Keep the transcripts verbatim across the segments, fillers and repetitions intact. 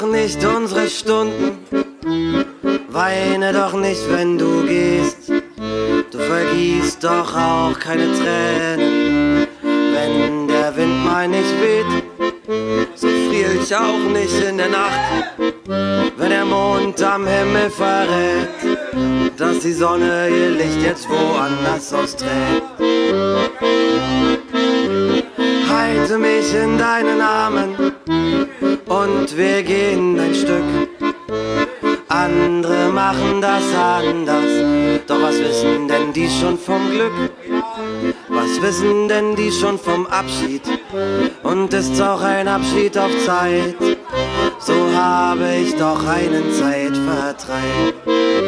nicht unsere Stunden, weine doch nicht, wenn du gehst. Du vergießt doch auch keine Tränen, wenn der Wind mal nicht weht. So friere ich auch nicht in der Nacht, wenn der Mond am Himmel verrät, dass die Sonne ihr Licht jetzt woanders austrägt. Halte mich in deinen Armen und wir gehen ein Stück. Andere machen das anders, doch was wissen denn die schon vom Glück? Was wissen denn die schon vom Abschied? Und ist's auch ein Abschied auf Zeit, so habe ich doch einen Zeitvertreib.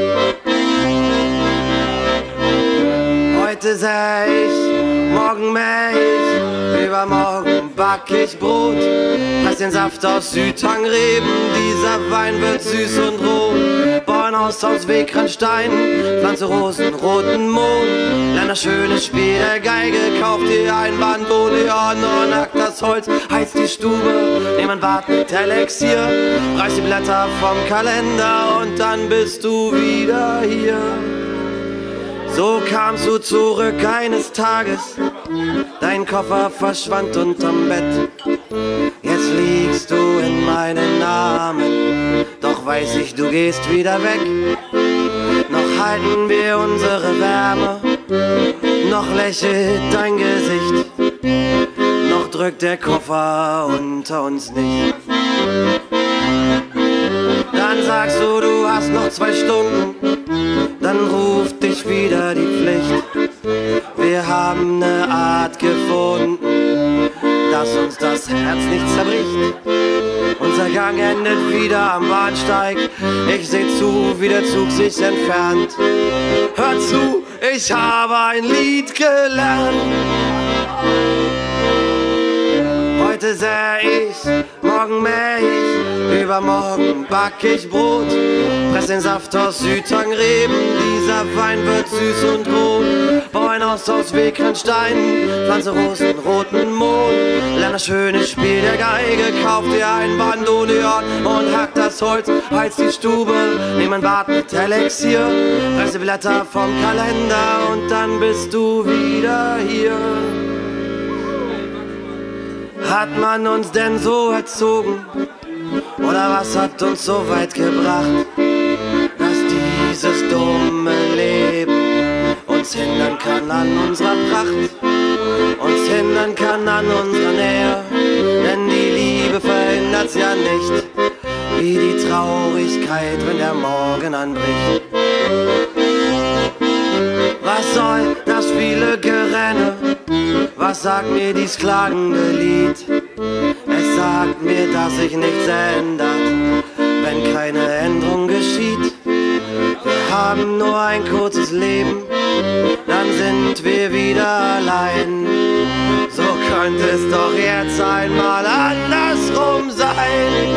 Heute säh ich, morgen mäh ich, übermorgen back ich Brot. Press den Saft aus Südhangreben, dieser Wein wird süß und roh. Bau ein Haus aus Wegrandstein, pflanze Rosen, roten Mohn. Lern das schöne Spiel der Geige, kauf dir ein Bandoneon und hack das Holz, heiz die Stube, nehm ein Bad mit Elixier, reiß die Blätter vom Kalender und dann bist du wieder hier. So kamst du zurück eines Tages, dein Koffer verschwand unterm Bett. Jetzt liegst du in meinen Armen, doch weiß ich, du gehst wieder weg. Noch halten wir unsere Wärme, noch lächelt dein Gesicht, noch drückt der Koffer unter uns nicht. Dann sagst du, du hast noch zwei Stunden, dann ruft dich wieder die Pflicht. Wir haben ne Art gefunden, dass uns das Herz nicht zerbricht. Unser Gang endet wieder am Bahnsteig, ich seh zu, wie der Zug sich entfernt. Hör zu, ich habe ein Lied gelernt. Heute säh ich, morgen mäh ich, übermorgen back ich Brot. Press den Saft aus Südhangreben, dieser Wein wird süß und rot. Bau ein Haus aus Wegrandstein, pflanze Rosen, roten Mohn. Lern das schöne Spiel der Geige, kauf dir ein Bandoneon und hack das Holz, heiz die Stube, nehm ein Bad mit Elixier, reiß die Blätter vom Kalender und dann bist du wieder hier. Hat man uns denn so erzogen? Oder was hat uns so weit gebracht, dass dieses dumme Leben uns hindern kann an unserer Pracht, uns hindern kann an unserer Nähe? Denn die Liebe verhindert's ja nicht, wie die Traurigkeit, wenn der Morgen anbricht. Was soll das viele Gerenne? Was sagt mir dies klagende Lied? Es sagt mir, dass sich nichts ändert, wenn keine Änderung geschieht. Wir haben nur ein kurzes Leben, dann sind wir wieder allein. So könnte es doch jetzt einmal andersrum sein.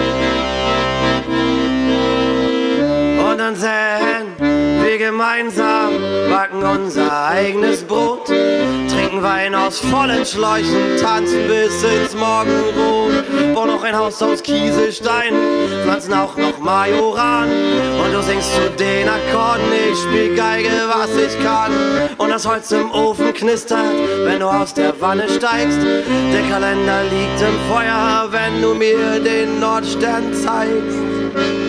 Und dann sähen wir gemeinsam, backen unser eigenes Brot, trinken Wein aus vollen Schläuchen, tanzen bis ins Morgenrot, bauen noch ein Haus aus Kieselstein, pflanzen auch noch Majoran. Und du singst zu den Akkorden, ich spiel Geige, was ich kann. Und das Holz im Ofen knistert, wenn du aus der Wanne steigst. Der Kalender liegt im Feuer, wenn du mir den Nordstern zeigst.